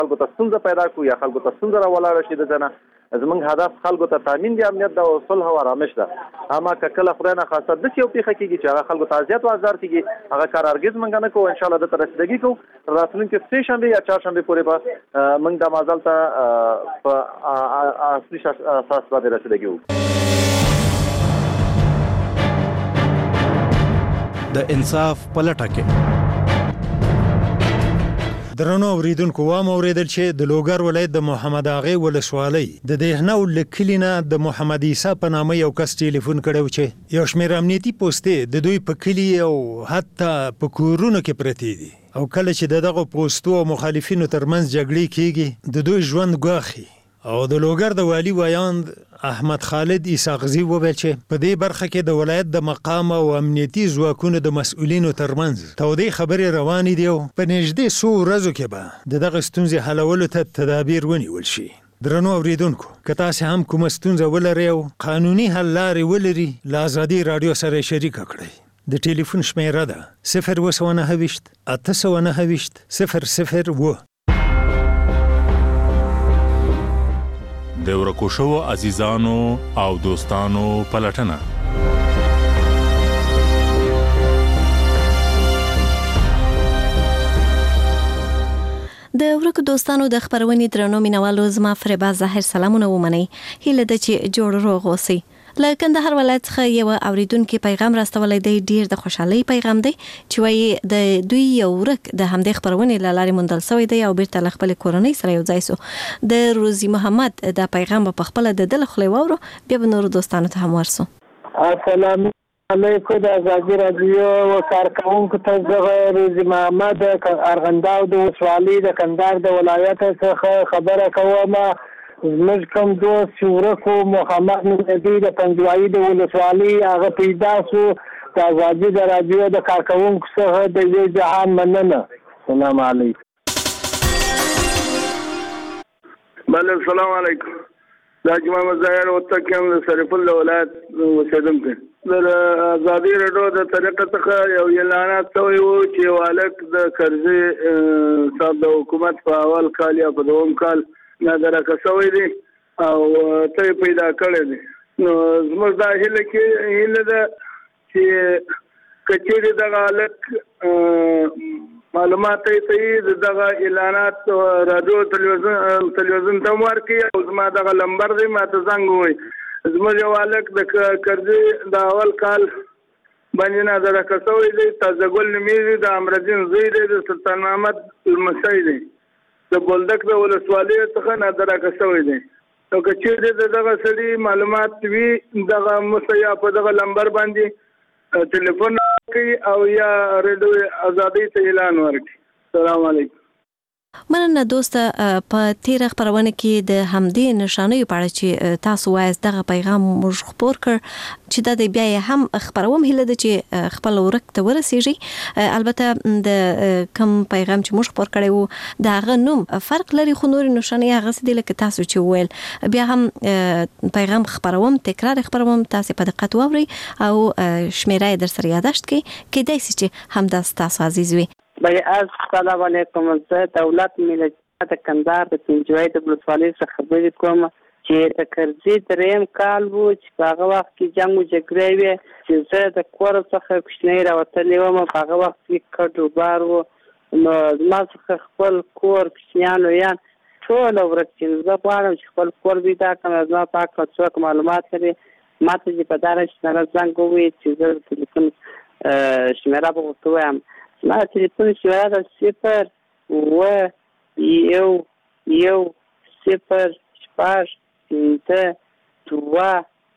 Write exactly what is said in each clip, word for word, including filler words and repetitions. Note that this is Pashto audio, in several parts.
خلکو ته ستونزه پیدا کړو یا خلکو ته ستونزه راولاړه شي. د ځنه زمونږ هدف خلکو ته تامین د امنیت د صلح او آرامش ده. اما که کله خدای نه خاصه داسې یو پیښه کېږي چې هغه خلکو ته اذیت او آزار کېږي، هغه کار هرګز موږ نه کوو. انشاءالله دته رسیدګي کوو. راتلونکي سه شنبې یا چهارشنبې پورې به موږ دا مازال ته په اصلي اساس باندې رسیدګي وکړو. د انصاف په لټه کې درنو اوریدونکو، وام اوریدل چې د لوګر ولایت د محمد اغې ولسوالۍ د دهنو لکلینا د محمد عیسی په نامه یو کس ټلیفون کړو چې یو شمېر امنیتي پوسټې د دوی په کلی او حتی په کورونو کې پرتې دي، او کله چې دغه پوسټو او مخالفینو ترمنځ جګړې کیږي د دوی ژوند ګواخي. او د لوګر د والی وایاند احمد خالد عیساغزي وویل چې په دې برخه کې د ولایت د مقام او امنیتي ځواکونو د مسؤلینو ترمنځ تودې خبرې روانې دي او په نږدې څو ورځو کې به د دغه ستونزې حلولو ته تدابیر ونیول شي. درنو اوریدونکو، که تاسو هم کومه ستونزه ولرئ او قانوني حل لارې ولري، له ازادي رادیو سره شریکه کړئ. د ټلیفون شمیره ده صفر اوه سوه نهه ویشت اته سوه نهه ویشت صفر صفر اوه. د ورکو شوو عزیزانو او دوستانو پلټنه. د ورکو دوستانو د خبرونې درنو مینوالو، زما فریبا ظاهر سلامونه ومنئ. هیله ده چې جوړ روغ اوسئ. له کندهار ولایت څخه یو اوریدونکو پیغام راستولی دی، ډیر د خوشحالۍ پیغام دی چې وایي د دوی یو ورک د همدې خبرونې له لارې موندل شوی دی او بیرته له خپلې کورنۍ سره یو ځای سو. د روزي محمد دا پیغام په خپله د ده له خولې واورو، بیا به نورو دوستانو ته هم ورسو. السلام علیکم. د ازادي رادیو کارکوونکو ته زه روزي محمد ارغنداو د ولسوالۍ د کندهار د ولایت څخه خبره کوم. زموږ کوم دوست چې ورکو محمد نبی د پنجوایي د ولسوالۍ هغه پیدا سو. د ازادي د رادیو د کارکوونکو څخه د دې جهان مننه. السلام علیکم. بله السلام علیکم. دا جمعه مظاهر وته کوم د سرپل ولایت اوسیدونکو. د ازادي رادیو د طریقه څخه یو اعلانات شوی و چې والک د قرضې صاحب د حکومت په اول کال یا په دوم کال نظر کسوي دي او ته پیدا کړی دي. نو زموږ دا هیله کې هیله ده چې کچېرې دغه الک معلومات ته دغه اعلانات رادیو تلویزیون تلویزیون ته ورکړي او زما دغه لمبر دی ما ته زنګ ووایي. زموږ یو الک د قرضې د اول کال باندې نظر کسوي دی، تازه ګل نومیږي، د امرالدین زوی دی، د سلطان محمد لمسی دی، د بولدک د ولسوالۍ څخه نظر کسوي دی. نو که چېرې دغه سړي معلومات وي دغه مسیا په دغه لمبر باندې ټلیفون کوي او یا ریډیو ازادي ته اعلان ورکړي. السلام علیکم. مننه دوسته. په تیر خبرونه کې د همدې نشانې په اړه چې تاسو وایي دغه پیغام موږ خبر کړ چې د بیا هم خبروم هله د چې خپل ورک ته ورسیږي. البته د کوم پیغام چې موږ خبر کړو دا غنوم فرق لري، خو نور نشانې هغه څه دي لکه تاسو چې ویل. بیا هم پیغام خبروم، تکرار خبروم، تاسو په دقت واورئ او شمیره در سره یاداشت کړئ کېدای شي چې همدا تاسو عزیز وي. بھائی السلام علیکم. زه دولت ملت د کندهار د پنجوایي د ولسوالۍ څخه خبرې کوم چې د قرضې دریم کال و چې په هغه وخت کې جنګ و جګړې وې چې زه د کور څخه کوچنی راوتلی وم. په هغه وخت کې کډ وبار و، نو زما څخه خپل کور کوچنیان لویان ټول ورک شي. زه غواړم چې خپل کور پیدا کړم. زما پاک څوک معلومات لري ما ته چې په دغه شمېره زنګ ووایي چې زه د تلیفون شمېره به ورته ووایم. ما تلیفون شمېره ده صفر اوه یو یو صفر شپږ پنځه دوه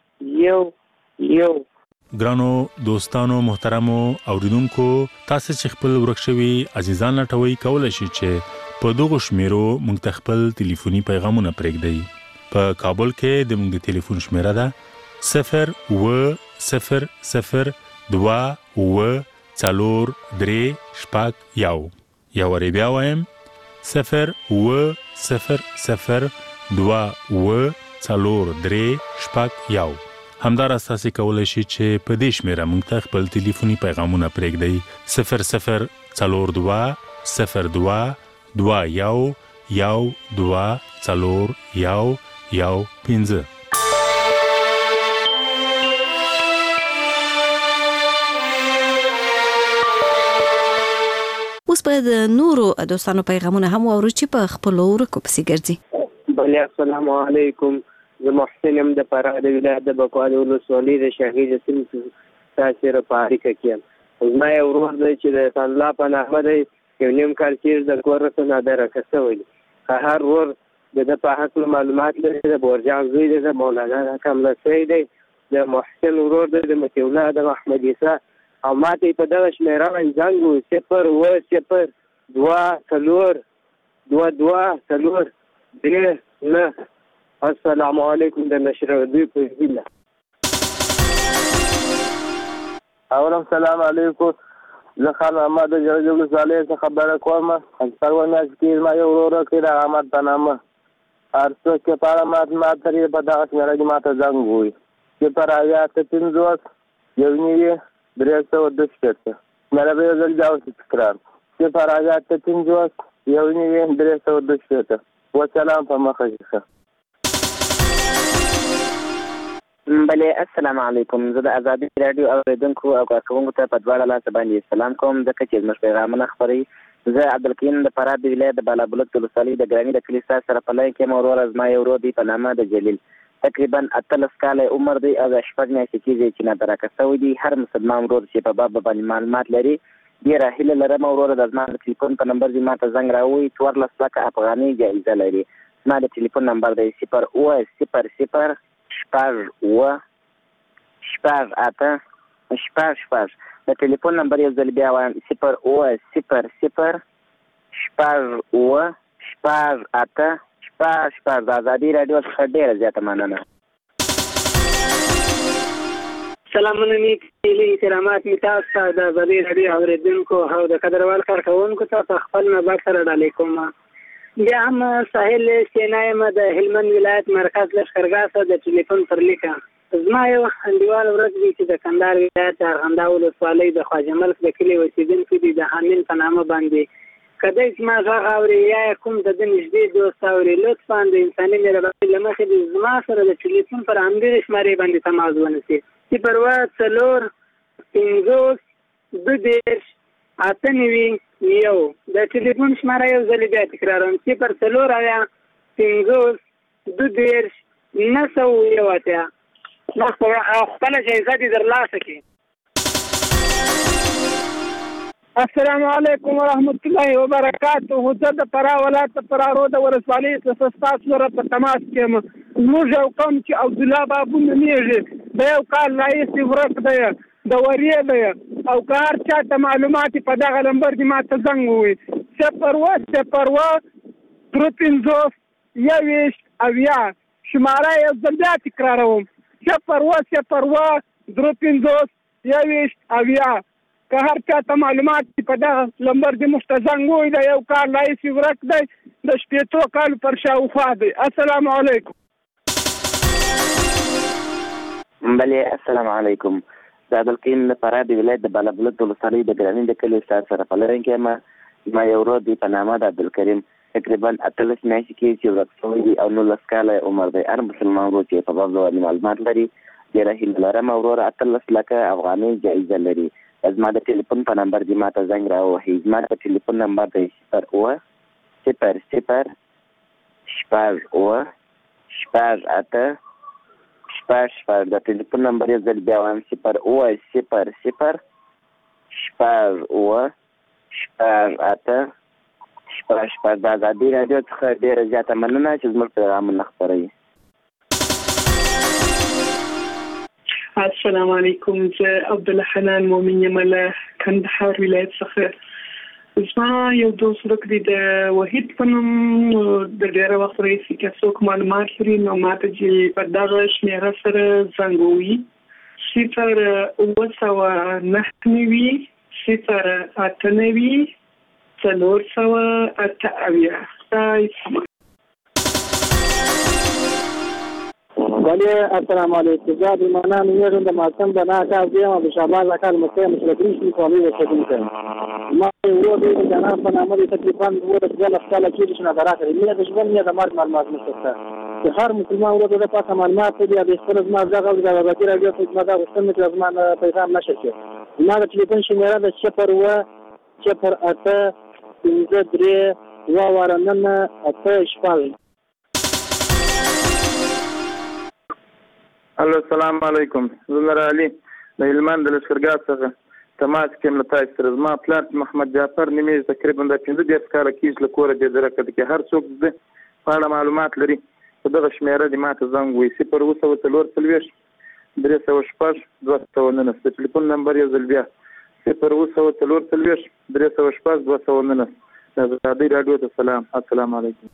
یو یو. ګرانو دوستانو محترمو اوریدونکو، تاسو چې خپل ورک شوي عزیزان لټوي کولای شئ چې په دغه شمیرو موږ ته خپل ټلیفوني پیغامونه پرېږدئ. په کابل کې د موږ د ټلیفون شمیره ده صفر اوه صفر صفر دوه اوه څلور درې شپږ یو. یو وارې بیا وایم صفر اوه صفر صفر دوه اوه څلور درې شپږ یو. همداراز تاسو کولی شئ چې په دې شمیره موږ ته خپل ټلیفوني پیغامونه پرېږدئ صفر صفر څلور دوه صفر دوه دوه یو یو دوه څلور یو یو پنځه. اوس په د نورو دوستانو پیغامونه هم واورو چې په خپل ورکو پسې ګرځي. بله السلام علیکم، زه محسن یم د فراه د ولایت د بکوال ولسوالۍ د شهید سیمې تاسې په اړیکه کې یم. زما یو ورور دی چې د الله په نامه دی، یو نیم کال تېر د کور څخه نادرکه شوی دی. هر ورور د ده په هکله معلومات لري. د بورجان زوی دی، د مولانا کملسی دی، د محسن ورور دی، د مطیع الله د محمد عیسی. او ما ته په دغه شمېره باندې زنګ و صفر اوه صفر دوه څلور دوه دوه څلور درې نه. السلام علیکم د نشر دوی په هیله. اولا السلام علیکم، زه خان محمد د جرګې ولسوالۍ څخه خبره کوم. پرون میاشت کې زما یو ورور کې د احمد په نامه هر څوک چې په اړه ما ما ترې په دغه شمېره کې ما ته زنګ ووایي چې پر اویا اته پنځوس یو نوي درې سوه دوه شپېته. شمېره به یو ځل بیا اوس تکرار چې پر اویا اته پنځوس یو نوي درې سوه دوه شپېته. وسلام په مخه شه. بله السلام علیکم، زه د ازادي راډیو اوریدونکو او کارکوونکو ته په دواړه لاسه باندې سلام کوم ځکه چې زموږ پیغامونه خپروي. زه عبدالکریم د فراه د ولایت د بالابلوک د ولسوالۍ د ګرامي د کلي ستاسو سره په لاین کې یم. وروره زما یو ورور دی په نامه د جلیل، تقریبا اتلس کاله عمر دی او د شپږ میاشتې کېږي چې نادرکه شوی دی. هر مسلمان ورور چې په باب باندې معلومات لري ډېره هیله لرم وروره د زما د ټلیفون په نمبر دې ما ته زنګ راووایي. څوارلس لکه افغانۍ جایزه لري. زما د ټلیفون نمبر دی صفر اوه صفر صفر شپږ اوه شپږ اته شپږ شپږ. د ټلیفون نمبر یو ځل بیا وایم صفر اوه صفر صفر شپږ اوه شپږ اته شپږ شپږ. د ازادي راډیو څخه ډېره زیاته مننه. سلامونه مې کلی کرامات مې تاسو ته د ازادي راډیو اورېدونکو او د قدروال کارکوونکو ته په خپل نظر سره ډالۍ کوم. بیا هم ساحل سینا یم د هلمند ولایت مرکز لښکرګاه څخه د ټلیفون پر لیکه. زما یو انډیوال ورځ دی چې د کندهار ولایت د ارغنداو ولسوالۍ د خواجه ملک د کلي اوسېدونکی دی، د حامل په نامه باندې کدی چې ما غږ اوري یا کوم د ده نږدې دوست اوري، لطفا د انساني مهربانۍ له مخې د زما سره د ټلیفون پر همدغې شمېرې باندې تماس ونیسي. صفر اوه څلور پنځوس دوه دېرش اته نوي یو. د ټلیفون شمېره یو ځل بیا تکراروم صفر څلور اویا پنځوس دوه دېرش نهه سوه یو اتیا. خپله جایزه دې ترلاسه کړي. السلام علیکم ورحمت الله وبرکاته. زه د فراه ولایت د فراه رود ولسوالۍ څخه ستاسو سره په تماس کې یم. زموږ یو قوم چې عبدالله بابو نومېږي د یو کال راهیسې ورک دی، د ورې دی، او که هر چا ته معلومات په دغه نمبر دې ما ته زنګ ووایي صفر اوه صفر اوه درې پنځوس یوویشت اویا. شماره یو ځل بیا تکراروم صفر اوه صفر اوه درې پنځوس یوویشت اویا. که هر چا ته معلومات په دغه نمبر دې موږ ته زنګ ووایي د یو کال راهیسې ورک دی، د شپېتو کالو پر شاوخوا دی. السلام علیکم. بله السلام علیکم، زه عبدالکریم د فراه د ولایت د بالابلوک د ولسوالۍ د ګرامي د کلي ستاسو سره په لاین کې یم. زما یو ورور دی په نامه د عبدالکریم، تقریبا اتلس میاشتې کېږي چې ورک شوی دی او نولس کاله عمر دی. هر مسلمان ورور چې په باب باندې معلومات لري ډېره هیله لرم وروره اتلس لکه افغانۍ جایزه لري. زما د ټلیفون په نمبر دې ما ته زنګ راووهئ. زما د ټلیفون نمبر دی صفر اوه صفر صفر شپږ اوه شپږ اته شپږ شپږ. د ټلیفون نمبر یو ځل بیا وایم صفر اوه صفر صفر شپږ اوه شپږ اته شپږ شپږ. د ازادي راډیو څخه ډېره زیاته مننه چې زموږ پیغامونه خپروي. السلام علیکم، زه عبدالحنان مومن یم له کندهار ولایت څخه. زما یو دوست ورک دی د وحید په نوم. د ډېره وخت راهیسې که څوک معلومات لري نو ما ته چې په دغه شمېره سره زنګ ووایي صفر اوه سوه نهه نوي صفر اته نوي څلور سوه اته اویا. بله السلام علیکم، زه عبدالمنان نومېږم د ماسم د نه کال یم او د شهباز اکا لمسی یم چې د ګریش ولسوالۍ اوسېدونکی یم. ما ورور دی د جناب په نامه د تقریبا ورته ځل خپل کې چې نه دراکړي مې د ژوند نه د مرګ معلومات نشته چې هر مسلمان ورته د پاسه معلومات دی د خپل ځما ځای د وزیر راډیو خدمت د غوښتنې چې زمانه پیغام نشي کېږي ما د ټلیفون شمیره د صفر و صفر اته پنځه درې و ورننه اته شپږ. الو السلام علیکم. زه علي د هلمند د لښکرګاه څخه تماس کوم له تاسو سره. زما پلار محمد جعفر نیمه تقریبا د پنځه دېرش کاله کېږي له کوره د درکه کې هر څوک د په اړه معلومات لري په دغه شمیره د ماته زنګ وي صفر اووه سوه څلور څلوېښت درې سوه شپږ دوه سوه نهه. د ټلیفون نمبر یو ځل بیا صفر اووه سوه څلور څلوېښت درې سوه شپږ دوه سوه نهه. د ازادۍ راډیو ته سلام. السلام علیکم.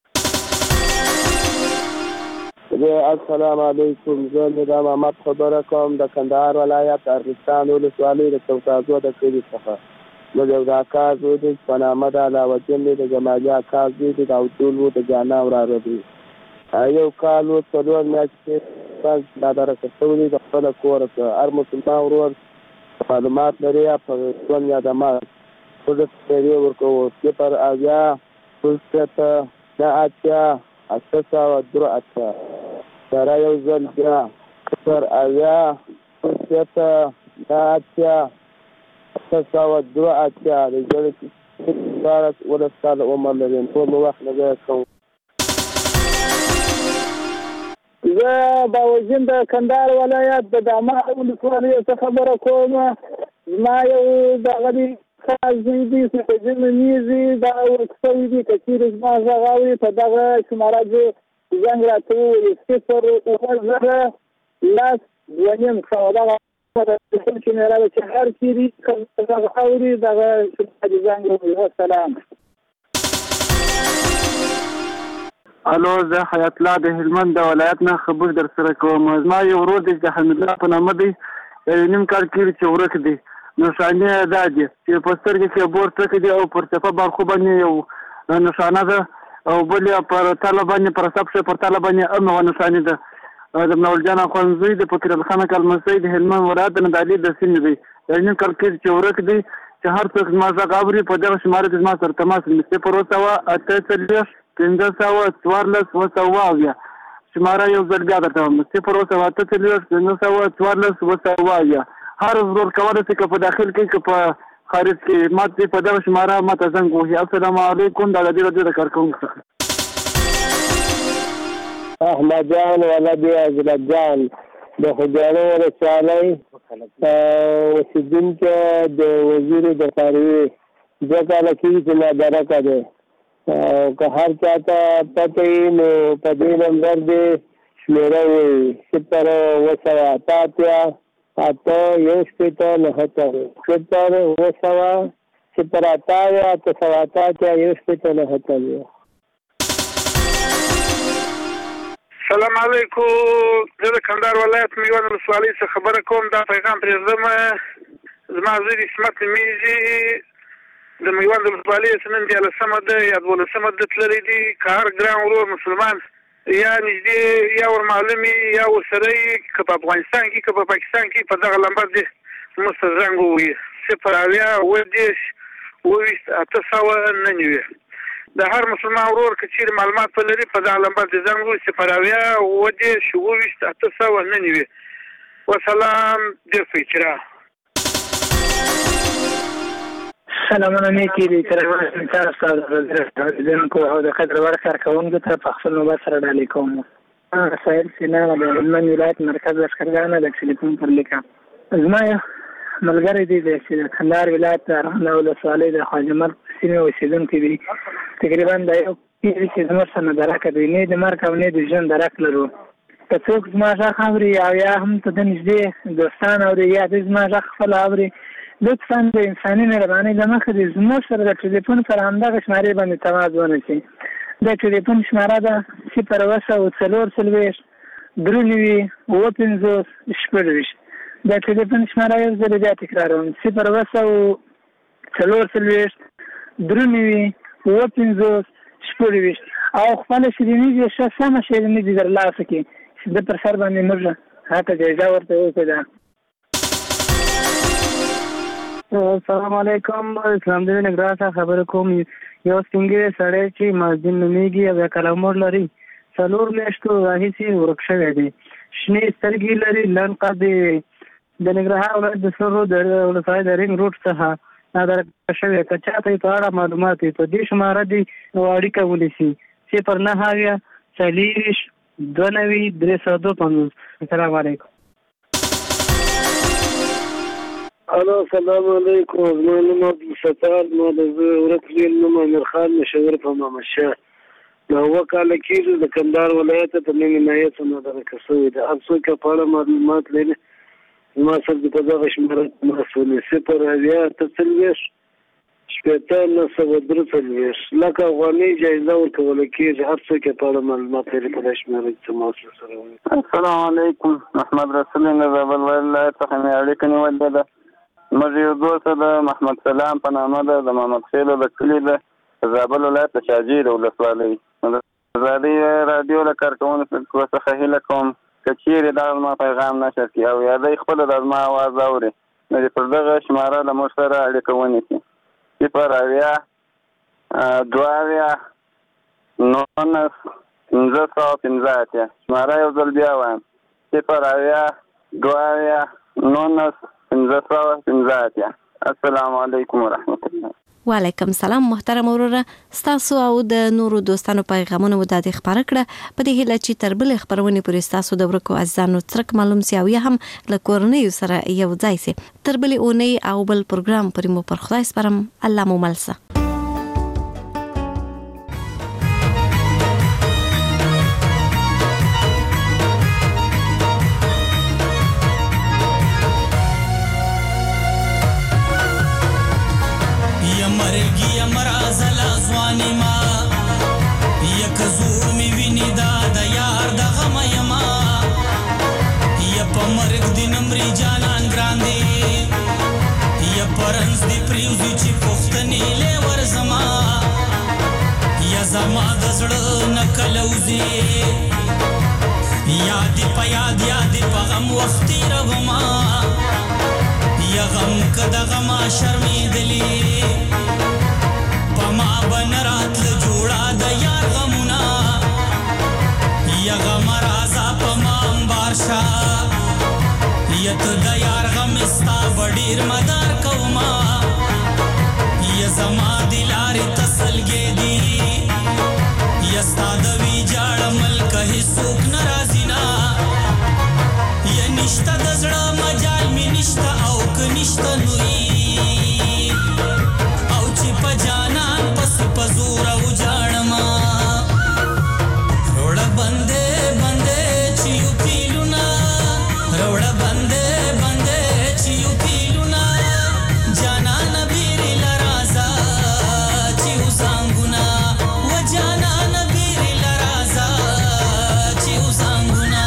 السلام علیکم. زه نظام محمد خبره کوم د کندهار ولایت ارغستان ولسوالۍ د چوکازو د کلي څخه. زه د اکا زوی دی په نامه د علاوالدین دی د جمالي اکا زوی دی د عبدول و د جانا وراره دی. یو کال و څلور میاشتې دا درکه شوي دي د خپله کوره څخه. هر مسلمان ورور معلومات لري په ژوند یا د مرګ څه شمیرې ورکوو صفر اویا شپږ شپېته نهه اتیا اته سوه درې اتیا. سره یو ځل بیا صفر اویا شپږ شپېته نهه اتیا اته سوه درې اتیا. د ژبې شپاړس اوولس کاله عمر لري. ټول مو وخت نه ضایع کوم. زه باوجین د کندهار ولایت د داماد ولسوالۍ څخه خبره کوم. زما یو دغه دی خاص دی چې په ځینې میزې دا ورکسوي دي که چېرې زما غږ اوري په دغه شماره کې زنګ راته وویل صفر اووه زره لس دوه نیم سوه. دغه د ټلیفون شمیره ده چې هر چېرې که غږ اوري دغه شماره دې زنګ وویل. والسلام. الو زه حیات الله د هلمند د ولایت نه خبر در سره کوم. زما یو ورور دی چې حمید الله په نامه دی یو نیم کال کېږي چې ورک دی. نښانې یې دا دي چې په سترګې کې بور ټکي دي او پر څپه برخو باندې یو نښانه ده او بل یې پر تله باندې پر سب شي پر تله باندې ام یوه نښانې ده. د منول جان اخوندزوی د فقیر الخان کلمسۍ د هلمند ولایت د ندالي د سیمې دی. یو نیم کال کېږي چې ورک دی چې هر څوک زما غږ اوري په دغه شماره کې زما سره تماس ونیسي. صفر اووه سوه اته څلوېښت پنځه سوه څوارلس اووه سوه اویا. شماره یو ځل بیا درته وایم صفر اووه سوه اته څلوېښت پنځه سوه څوارلس اووه سوه اویا. هر ورور کولی شي که په داخل کې که په خارج کې ما ته په دغه شماره ما ته زنګ ووهي. السلام علیکم. د ازادي راډیو د کارکوونکو څخه احمد جان ولدي حضرت جان د خوږیاڼو ولسوالۍ اوسېدونکی د وزیر د څاروي دوه کاله کېږي چې نادرکه دی. که هر چا ته پته وي نو په دې نمبر دې شمېره ووایي صفر اووه سوه اته اتیا اته یو شپېته نهه اتیا. صفر اووه سوه صفر اته اویا اته سوه اته اتیا یو شپېته نهه اتیا. سلام علیکم. زه د کندهار ولایت میوند ولسوالۍ څخه خبره کوم. دا پیغام پرېږدم. زما زوی د اسمت نومېږي. د میوند ولسوالۍ نن دیارلسمه ده یا دولسمه ده تللی دي. که هر ګران ورور مسلمان یا نږدې یا ورمعلوم یا ورسره یې که په افغانستان کې که په پاکستان کې په دغه لمبر دې موږ ته زنګ ووهي صفر اویا اووه دېرش اووه ویشت اته سوه نهه نوي. د هر مسلمان ورور که چېرې معلومات په لري په دغه لمبر دې زنګ ووهي صفر اویا اووه دېرش اووه ویشت اته سوه نهه نوي. وسلام. ډېر ښه اجرا. سلامونه نیکې دي تر تاسو استادانو او د قدر وړ کارکوونکو ته په خپل نوبت سره ډالۍ کوم. سهیل سینا د هلمند ولایت مرکز لښکرګاه نه د ټلیفون پر لیکه. زما یو ملګری دی چې د کندهار ولایت د ارغنداب ولسوالۍ د خواجه مرګ سیمې اوسېدونکی دی. تقریبا دا یو کېږي چې زموږ سره نه درکه دی. نه د مرګ او نه د ژوند درک لرو. که څوک زما غږ اوري او یا هم ته د نږدې دوستان اوري یا د زما غږ خپل اوري لطفا د انساني مهربانۍ له مخې د زموږ سره د ټلیفون پر همدغه شمارې باندې تماس ونیسي. د ټلیفون شماره ده صفر اووه سوه څلور څلوېښت درې نوي اووه پنځوس شپږ ویشت. د ټلیفون شماره یو ځل بیا تکراروم صفر اووه سوه څلور څلوېښت درې نوي اووه پنځوس شپږ ویشت. او خپله شیریني دې ښه سمه شیریني دې ترلاسه کړي چې د پر سر باندې موږ هغه جایزه ورته وکړو. السلام علیکم. اسلام دې نګرا خبر کوم. یو څنګه سړی چې مازین نومیږي او کلمور لري څلور میاشتو راهیسې ورک شوی دی. شنې سترګې لري، لن قضې د نګرهار ولایت د سرو د ولسوالۍ د رینګ روډ څخه نادر شوی. که چاته یې په اړه معلومات وي په دې شماره دي اړیکه ونیسي. صفر نهه اویا څلېرویشت دوه نوي درې سوه دوه پنځوس. السلام علیکم. الو السلام علیکم. زما نوم عبدالستار، ما د ورک زوی نوم امیر خان مشاور په محمد شاه. دا اووه کاله کېږي د کندهار ولایت په نیم عنایت څخه مدرکه شوی دی. هر څوک یې په اړه معلومات لري زما سره د په دغه شمېره تماس ونیسي. صفر اویا اته څلوېښت شپېته نهه سوه درې څلوېښت لکه افغانۍ جایزه ورکولی کېږي. هر څوک یې په اړه معلومات لري په دغه شمېره تماس ورسره ونیسي. السلام علیکم. محمد رسول له زابل ولایت څخه مې اړیکه نیولې ده. موږ یو دوست د محمد سلام په نامه ده، د محمد خیلو د کلي ده، د زابل ولایت د شاجوی د ولسوالۍ. د ازادي راډیو له کارکوونکو څخه هیله کوم که چیرې دا زما پیغام نشر کړي او یا دی خپله د زما اواز اوري نو د پر دغه شماره له موږ سره اړیکه ونیسي. صفر اویا دوه اویا نولس پنځه سوه پنځه اتیا. شماره یو ځل بیا وایم: صفر اویا دوه اویا نولس پنځه سوه پنځه اتیا. السلام علیکم ورحمت الله. وعلیکم سلام محترم وروره. ستاسو او د نورو دوستانو پیغامونه مو د خبره کړه په دې هیله چې تر بلې خبرونې پورې ستاسو د ورکو عزیزانو څرک معلوم سي او یا هم له کورنیو سره یو ځای سي. تر بلې اونۍ او بل پروګرام پورې مو پر خدای سپارم. الله مو ملسه. یادی پا یاد یادی پا غم وقتی رغما یا غم کدا غما شرمی دلی پا ما بنرات لجوڑا دا یار غمونا یا غم رازا پا ما امبارشا یا تو دا یار غم استا بڑیر مدار کوما یا زما دلاری تسلگی دی یا ستا دوی جاڑ ملک حسوک نرازینا یا نشتا دزڑا مجال می نشتا او کنشتا نوی او چی پا جانان پس پزور او جاڑما روڑا بندے بندے چیو پیلونا روڑا بندے بندے چیو پیلونا جانان بیری لرازا چیو زانگونا و جانان بیری لرازا چیو زانگونا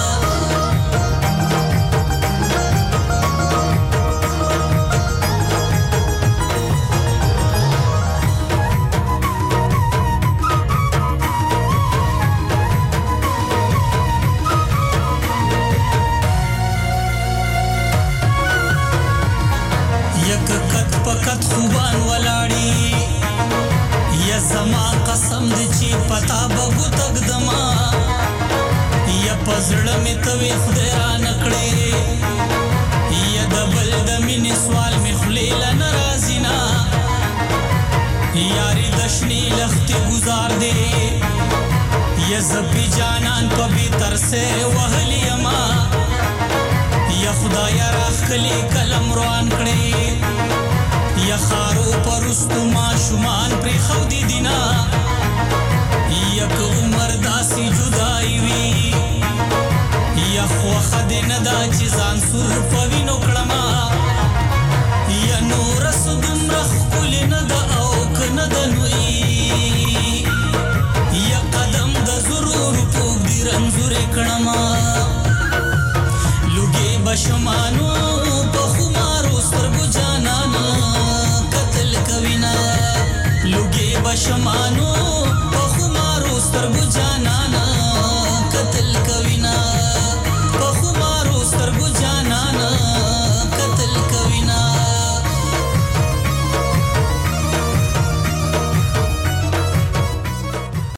یک کت پکت خوبان ولاړی یا زما قسم دی چې پتا بغو تقدما یا پزړه می توی خدای را نکړې یا د بل د مینې سوال می خلیل ناراضینا یاری دشنی لختی گزار دی یا زبی جانان په بی تر سے وهلی ما یا خدای راخ کلی کلم روان کړي یا خارو پرستو ما شومان پر خودی دینا یا که عمر داسی جدائی وی یا خو خد ندا چې ځان سر په